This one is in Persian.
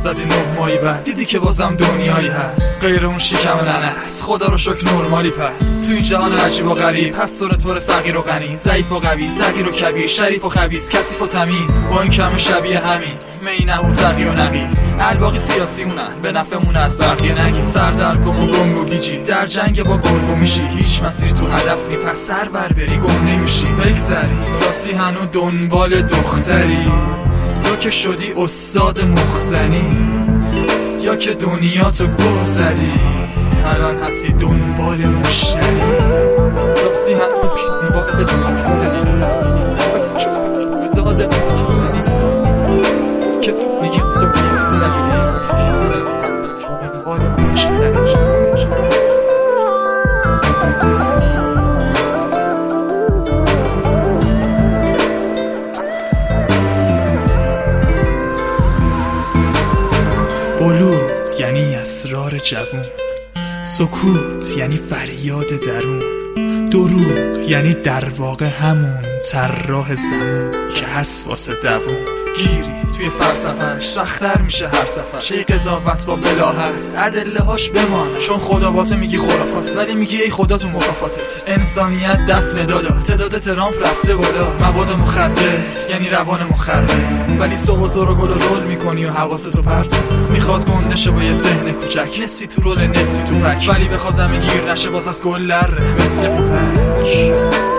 زدی 9 ماهی بعد دیدی که بازم دنیایی هست غیر اون شکم لعنت، خدا رو شکر نرمالی. پس تو این جهان عجیب و غریب هست طور فقیر و غنی، ضعیف و قوی، صغیر و کبیر، شریف و خبیث، کثیف و تمیز، با این کم شبیه همین مینه و تقی و نقی. الباقی سیاسی اونن به نفعمون از بقیه نگی. سردرگم و گنگ و گیجی در جنگ با گرگو میشی، هیچ مسیری تو هدف نی پس سر بر بری گم نمیشی. بگذری راستی هنو دنبال دختری، یا که شدی استاد مخزنی، یا که دنیا تو گه زدی الان هستی دنبال مشتری. راستی هنو دنبال دختری، استاد مخزنی، که تو میگی تو بلوغ یعنی اسرار جوون، سکوت یعنی فریاد درون، دروغ یعنی در واقع همون طراح زمون که هست واسه دوون. گیری توی فلسفهش سخت‌تر میشه هر سفر، شی قضاوت با بلاحت ادله هاش بمانه، چون خدا باته میگی خرافات ولی میگی ای خدا تو مخافاتت. انسانیت دفن دادا، تعداد ترامپ رفته بالا، مواد مخدر یعنی روان مخرب، ولی صبح و زور و گل و رول میکنی و حواستو پرت. میخواد گندشه با یه ذهن کوچک، نصفی تو رول نصفی تو پک، ولی بخوازم گیر نشه باز از گل لره مثل پوپک.